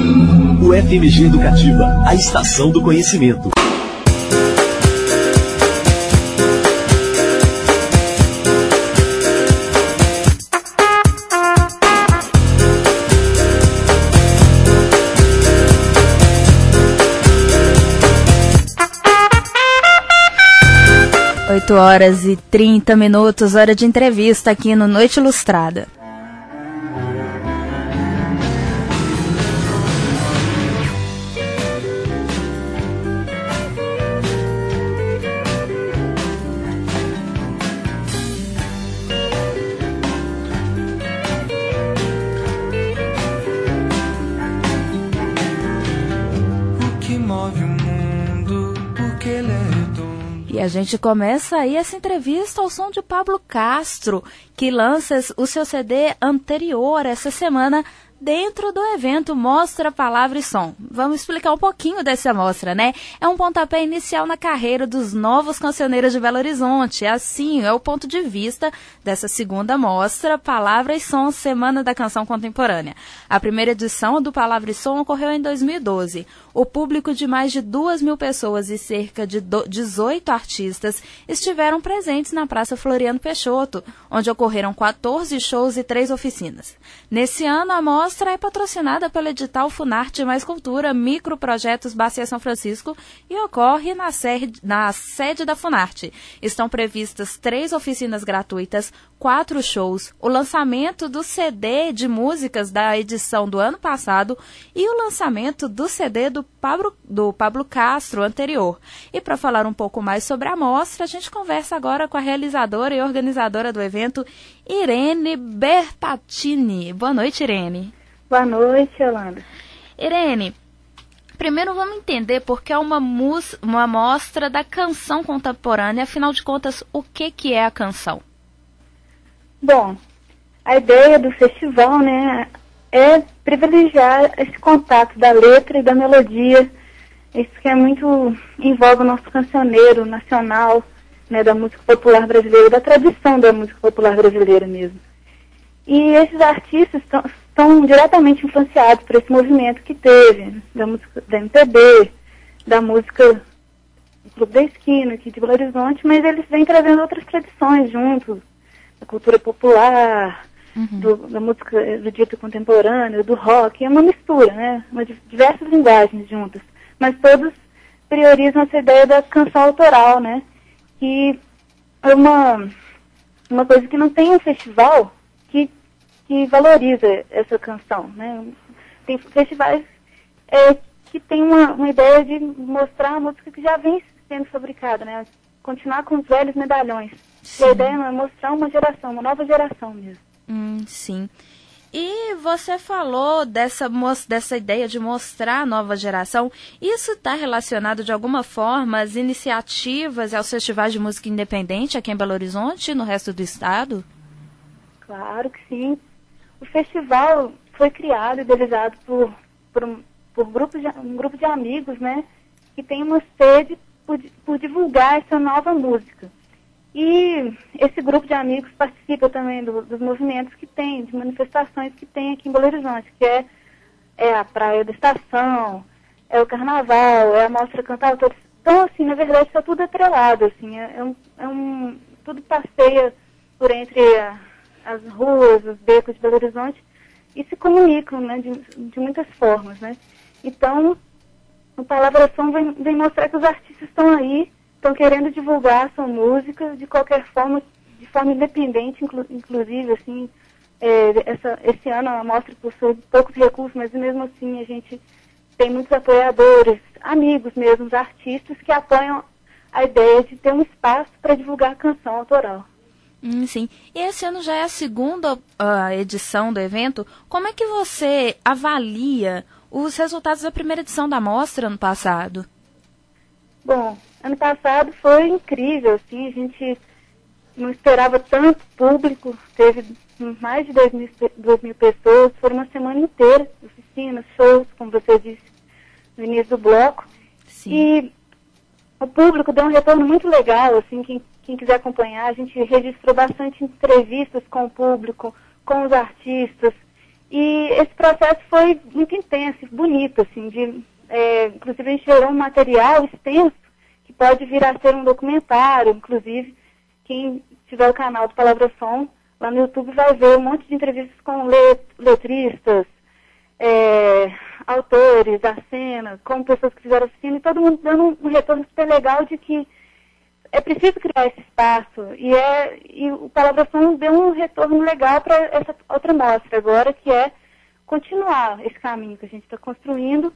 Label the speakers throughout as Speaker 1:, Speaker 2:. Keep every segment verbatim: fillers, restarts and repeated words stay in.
Speaker 1: O F M G Educativa, a estação do conhecimento.
Speaker 2: oito horas e trinta minutos, hora de entrevista aqui no Noite Ilustrada. E a gente começa aí essa entrevista ao som de Pablo Castro, que lança o seu C D anterior essa semana dentro do evento Mostra Palavra e Som. Vamos explicar um pouquinho dessa mostra, né? É um pontapé inicial na carreira dos novos cancioneiros de Belo Horizonte. Assim, é o ponto de vista dessa segunda mostra, Palavra e Som, Semana da Canção Contemporânea. A primeira edição do Palavra e Som ocorreu em dois mil e doze. O público de mais de duas mil pessoas e cerca de dezoito artistas estiveram presentes na Praça Floriano Peixoto, onde ocorreram quatorze shows e três oficinas. Nesse ano, a mostra é patrocinada pelo edital Funarte Mais Cultura, Microprojetos Bacia São Francisco, e ocorre na sede, na sede da Funarte. Estão previstas três oficinas gratuitas, quatro shows, o lançamento do C D de músicas da edição do ano passado e o lançamento do C D do Pablo, do Pablo Castro anterior. E para falar um pouco mais sobre a mostra, a gente conversa agora com a realizadora e organizadora do evento, Irene Bertatini. Boa noite, Irene.
Speaker 3: Boa noite, Yolanda.
Speaker 2: Irene, primeiro vamos entender porque é uma, mus- uma mostra da canção contemporânea. Afinal de contas, o que, que é a canção?
Speaker 3: Bom, a ideia do festival, né, é privilegiar esse contato da letra e da melodia. Isso que é muito envolve o nosso cancioneiro nacional, né, da música popular brasileira, da tradição da música popular brasileira mesmo. E esses artistas estão, estão diretamente influenciados por esse movimento que teve, da música da M P B, da música do Clube da Esquina, aqui de Belo Horizonte, mas eles vêm trazendo outras tradições junto, da cultura popular, uhum. do, da música do dito contemporâneo, do rock, é uma mistura, né? Uma, diversas linguagens juntas, mas todos priorizam essa ideia da canção autoral, né? Que é uma, uma coisa que não tem um festival que, que valoriza essa canção, né? Tem festivais é, que tem uma, uma ideia de mostrar a música que já vem sendo fabricada, né? Continuar com os velhos medalhões. E a ideia é mostrar uma geração, uma nova geração mesmo.
Speaker 2: Hum, sim. E você falou dessa, dessa ideia de mostrar a nova geração. Isso está relacionado de alguma forma às iniciativas e aos festivais de música independente aqui em Belo Horizonte e no resto do estado?
Speaker 3: Claro que sim. O festival foi criado e idealizado por, por, um, por grupo de, um grupo de amigos, né, que tem uma sede por, por divulgar essa nova música. E esse grupo de amigos participa também do, dos movimentos que tem, de manifestações que tem aqui em Belo Horizonte, que é, é a Praia da Estação, é o Carnaval, é a Mostra Cantautora. Então, assim, na verdade, está tudo atrelado, assim, é, é, um, é um, tudo passeia por entre a, as ruas, os becos de Belo Horizonte e se comunicam, né, de, de muitas formas, né. Então, o Palavra Som vem, vem mostrar que os artistas estão aí, estão querendo divulgar a sua música de qualquer forma, de forma independente, inclu, inclusive, assim, é, essa, esse ano a mostra possui poucos recursos, mas mesmo assim a gente tem muitos apoiadores, amigos mesmo, artistas que apoiam a ideia de ter um espaço para divulgar a canção autoral.
Speaker 2: Hum, sim. E esse ano já é a segunda uh, edição do evento. Como é que você avalia os resultados da primeira edição da mostra ano passado?
Speaker 3: Bom, ano passado foi incrível, assim, a gente não esperava tanto público, teve mais de dois mil pessoas, foi uma semana inteira, oficinas, shows, como você disse no início do bloco. Sim. E o público deu um retorno muito legal, assim, quem, quem quiser acompanhar, a gente registrou bastante entrevistas com o público, com os artistas, E esse processo foi muito intenso, bonito, assim, de, é, inclusive a gente gerou um material extenso que pode vir a ser um documentário, inclusive quem tiver o canal do Palavra Som, lá no YouTube vai ver um monte de entrevistas com let, letristas, é, autores da cena, com pessoas que fizeram oficina, e todo mundo dando um retorno super legal de que é preciso criar esse espaço. E, é, e o Palavra Som deu um retorno legal para essa outra mostra agora, que é continuar esse caminho que a gente está construindo,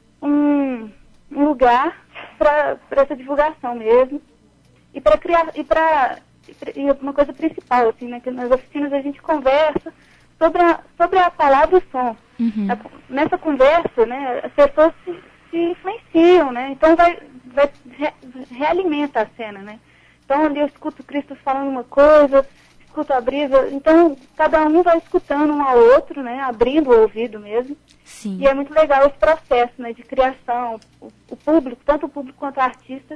Speaker 3: um, um lugar para essa divulgação mesmo, e para criar, e para e uma coisa principal, assim, né, que nas oficinas a gente conversa sobre a, sobre a palavra e o som.
Speaker 2: Uhum.
Speaker 3: A, nessa conversa, né, as pessoas se, se influenciam, né, então vai, vai re, realimenta a cena, né. Então ali eu escuto o Cristo falando uma coisa, escuto a brisa, então cada um vai escutando um ao outro, né, abrindo o ouvido mesmo.
Speaker 2: Sim.
Speaker 3: E é muito legal esse processo, né, de criação, o, o público, tanto o público quanto o artista,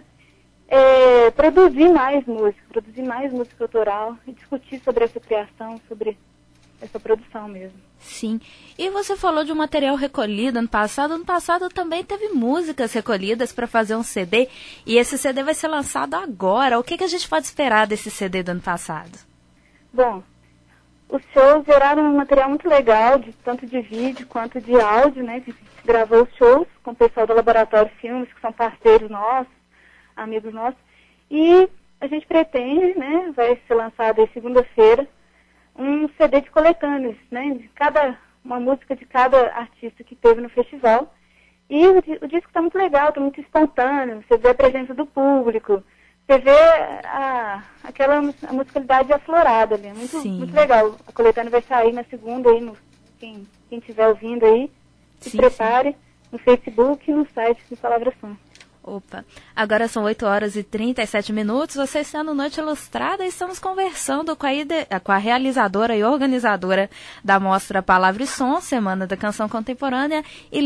Speaker 3: É, produzir mais música, produzir mais música autoral e discutir sobre essa criação, sobre essa produção mesmo.
Speaker 2: Sim. E você falou de um material recolhido ano passado. Ano passado também teve músicas recolhidas para fazer um C D. E esse C D vai ser lançado agora. O que, que a gente pode esperar desse C D do ano passado?
Speaker 3: Bom, os shows geraram um material muito legal, de, tanto de vídeo quanto de áudio, né? Que a gente gravou os shows com o pessoal do Laboratório Filmes, que são parceiros nossos, amigos nossos, e a gente pretende, né, vai ser lançado aí segunda-feira, um C D de coletâneas, né, de cada, uma música de cada artista que teve no festival, e o, o disco está muito legal, está muito espontâneo, você vê a presença do público, você vê a, aquela a musicalidade aflorada ali, muito, muito legal. A coletânea vai sair na segunda, aí no, quem quem estiver ouvindo aí, se sim, prepare, sim. No Facebook e no site do Palavra Som.
Speaker 2: Opa, agora são oito horas e trinta e sete minutos, você está no Noite Ilustrada e estamos conversando com a, ide... com a realizadora e organizadora da mostra Palavra e Som, Semana da Canção Contemporânea,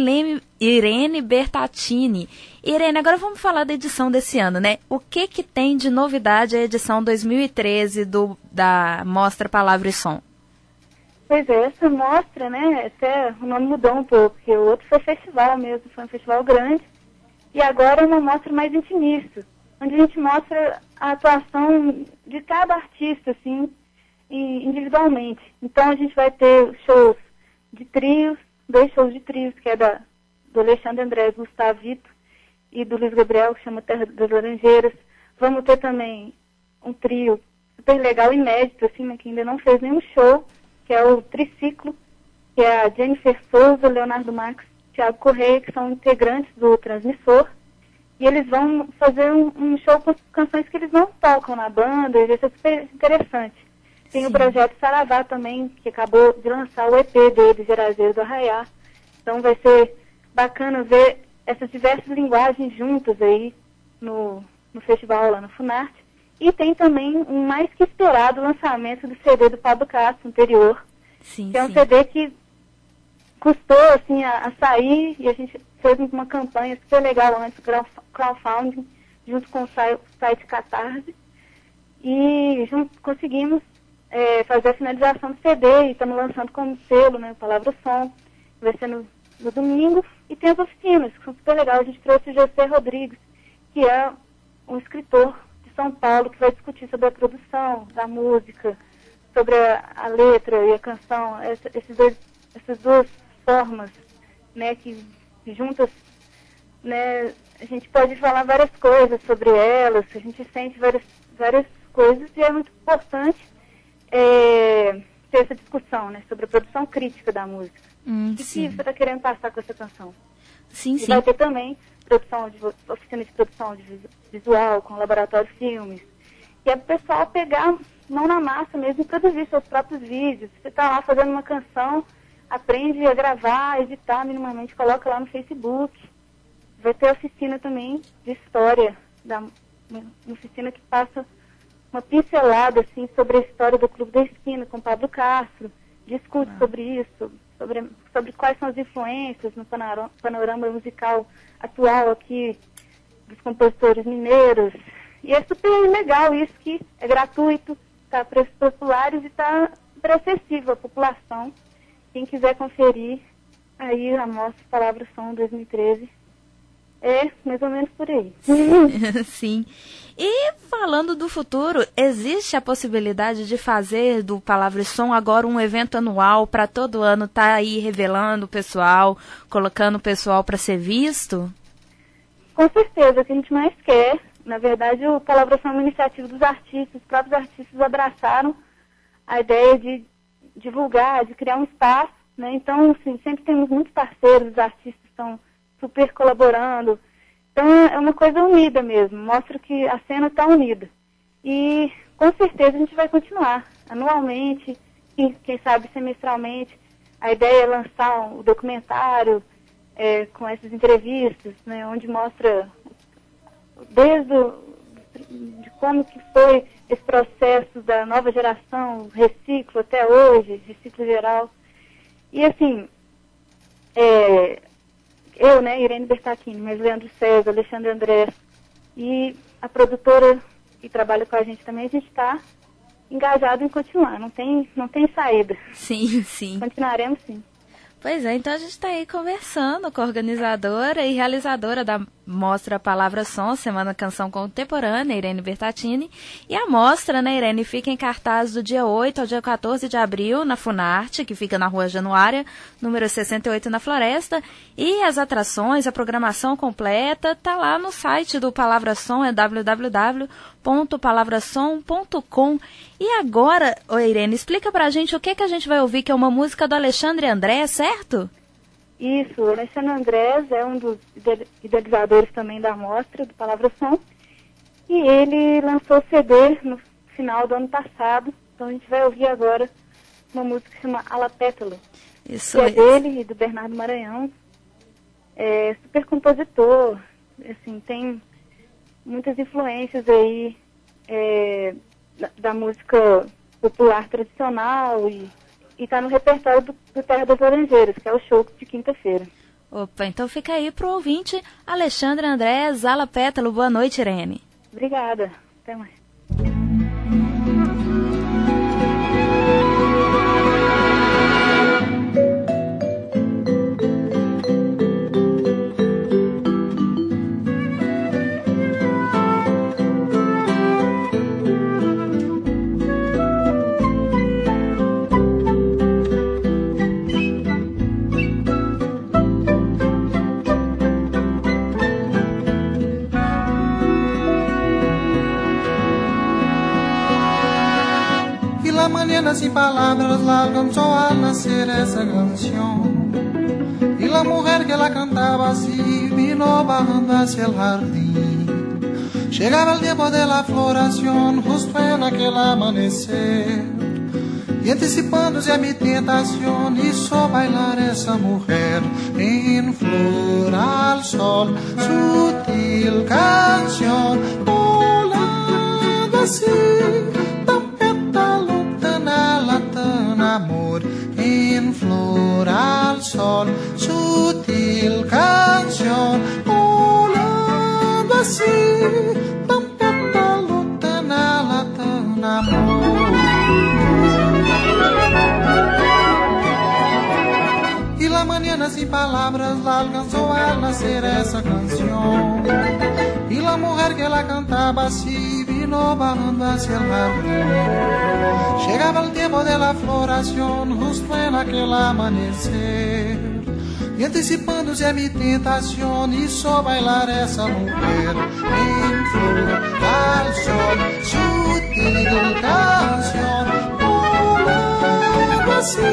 Speaker 2: Irene Bertatini. Irene, agora vamos falar da edição desse ano, né? O que que tem de novidade a edição dois mil e treze do, da mostra Palavra e Som?
Speaker 3: Pois é, essa mostra, né, até o nome mudou um pouco, porque o outro foi festival mesmo, foi um festival grande. E agora é uma mostra mais intimista, onde a gente mostra a atuação de cada artista, assim, individualmente. Então a gente vai ter shows de trios, dois shows de trios, que é da, do Alexandre Andrés, Gustavo Vito, e do Luiz Gabriel, que chama Terra das Laranjeiras. Vamos ter também um trio super legal, inédito, assim, né, que ainda não fez nenhum show, que é o Triciclo, que é a Jennifer Souza, Leonardo Max, Thiago Correia, que são integrantes do Transmissor, e eles vão fazer um, um show com canções que eles não tocam na banda, e isso é super interessante. Tem Sim. o projeto Saravá também, que acabou de lançar o E P dele, Gerazeiro do Arraiá. Então vai ser bacana ver essas diversas linguagens juntas aí no, no festival lá no Funarte. E tem também um mais que esperado lançamento do C D do Pablo Castro, anterior, sim, que é um sim. C D que custou assim, a, a sair, e a gente fez uma campanha super legal antes, crowdfunding, junto com o site Catarse, e junto, conseguimos é, fazer a finalização do C D, e estamos lançando como selo, né, Palavra Som, vai ser no, no domingo, e tem as oficinas, que são super legais. A gente trouxe o José Rodrigues, que é um escritor de São Paulo, que vai discutir sobre a produção da música, sobre a, a letra e a canção, essa, esses dois, essas duas formas, né, que juntas, né, a gente pode falar várias coisas sobre elas, a gente sente várias, várias coisas, e é muito importante é, ter essa discussão, né, sobre a produção crítica da música. Hum, o que você está querendo passar com essa canção?
Speaker 2: Sim,
Speaker 3: e
Speaker 2: sim.
Speaker 3: Vai ter também produção de, oficina de produção de visual, com laboratório filmes, e é para o pessoal pegar mão na massa mesmo e produzir seus próprios vídeos. Você está lá fazendo uma canção, aprende a gravar, editar minimamente, coloca lá no Facebook. Vai ter oficina também de história, da, uma oficina que passa uma pincelada assim, sobre a história do Clube da Esquina, com Pablo Castro, discute ah. sobre isso, sobre, sobre quais são as influências no panorama, panorama musical atual aqui, dos compositores mineiros. E é super legal isso, que é gratuito, está a preços populares e está acessível à população. quem quiser conferir, aí a Mostra Palavra Som dois mil e treze é mais ou menos por aí.
Speaker 2: Sim. E falando do futuro, existe a possibilidade de fazer do Palavra e Som agora um evento anual para todo ano estar tá aí revelando o pessoal, colocando o pessoal para ser visto?
Speaker 3: Com certeza, o que a gente mais quer. Na verdade, o Palavra Som é uma iniciativa dos artistas, os próprios artistas abraçaram a ideia de divulgar, de criar um espaço, né? Então, assim, sempre temos muitos parceiros, os artistas estão super colaborando. Então, é uma coisa unida mesmo, mostra que a cena está unida. E, com certeza, a gente vai continuar anualmente, e, quem sabe semestralmente. A ideia é lançar um documentário é, com essas entrevistas, né, onde mostra desde o, de como que foi esse processo da nova geração, reciclo até hoje, reciclo geral. E, assim, é... eu, né, Irene Bertacchini, mas Leandro César, Alexandre Andrés e a produtora que trabalha com a gente também, a gente está engajado em continuar, não tem, não tem saída.
Speaker 2: Sim, sim.
Speaker 3: Continuaremos sim.
Speaker 2: Pois é, então a gente está aí conversando com a organizadora e realizadora da Mostra Palavra Som, Semana Canção Contemporânea, Irene Bertacchini. E a mostra, né, Irene, fica em cartaz do dia oito ao dia quatorze de abril, na Funarte, que fica na Rua Januária, número sessenta e oito, na Floresta. E as atrações, a programação completa, tá lá no site do Palavra Som, é w w w ponto palavrasom ponto com. E agora, ô Irene, explica pra gente o que, que a gente vai ouvir, que é uma música do Alexandre André, certo?
Speaker 3: Isso, o Alexandre Andrés é um dos idealizadores também da mostra do Palavra Som. E ele lançou o C D no final do ano passado. Então a gente vai ouvir agora uma música que chama Ala Pétalo.
Speaker 2: Isso
Speaker 3: que é
Speaker 2: isso.
Speaker 3: dele e do Bernardo Maranhão. É super compositor, assim, tem muitas influências aí é, da, da música popular tradicional e está no repertório do, do Terra das Laranjeiras, que é o show de quinta-feira.
Speaker 2: Opa, então fica aí pro ouvinte Alexandre Andrés, Ala Pétalo. Boa noite, Irene.
Speaker 3: Obrigada. Até mais.
Speaker 4: Sin palabras la alcanzó al nacer esa canción y la mujer que la cantaba así vino bajando hacia el jardín. Llegaba el tiempo de la floración justo en aquel amanecer y anticipándose a mi tentación hizo bailar esa mujer en flor al sol, sutil canción volando así. Amor en flor al sol, sutil canción volando así, tan pétalo, tan ala, tan amor. Y la mañana sin palabras la alcanzó al nacer esa canción y la mujer que la cantaba así vino bajando hacia el jardín. Llegaba el tiempo de la floración justo en aquel amanecer y anticipándose a mi tentación hizo bailar esa mujer en flor al sol, sutil canción volando así,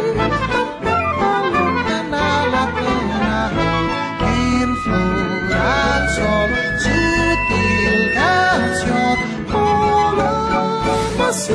Speaker 4: tan ala, tan amor en flor al sol, sutil canción volando así.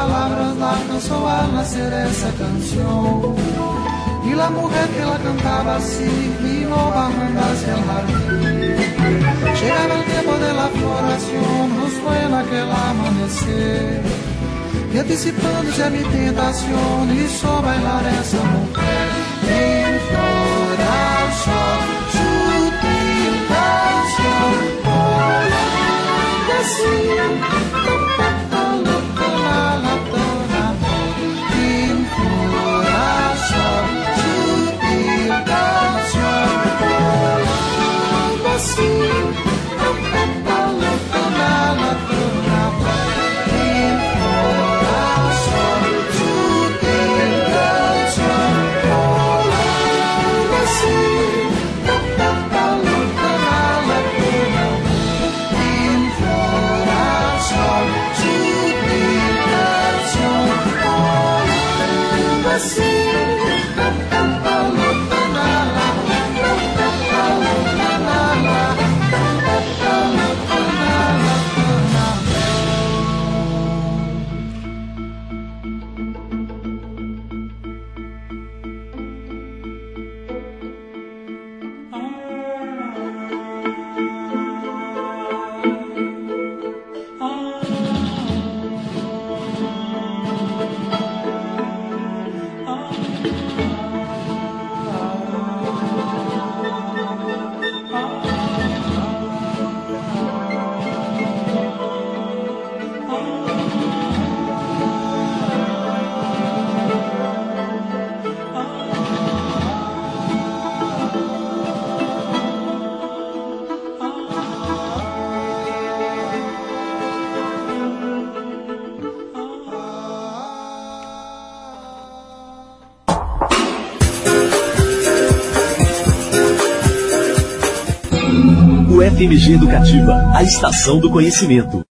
Speaker 4: palabras la alcanzó al nacer esa canción. Y la mujer que la cantaba así vino bajando hacia el jardín. Llegaba el tiempo de la floración, justo en aquel amanecer, y anticipándose a mi tentación, hizo bailar esa mujer. En floración, sutil canción, volando así, cantando toda la toda. En floración, sutil canción, volando así, cantando toda la toda. En floración, sutil canción, volando así, cantando toda la toda. En floración, sutil canción, volando así, cantando toda la
Speaker 1: F M G Educativa, a estação do conhecimento.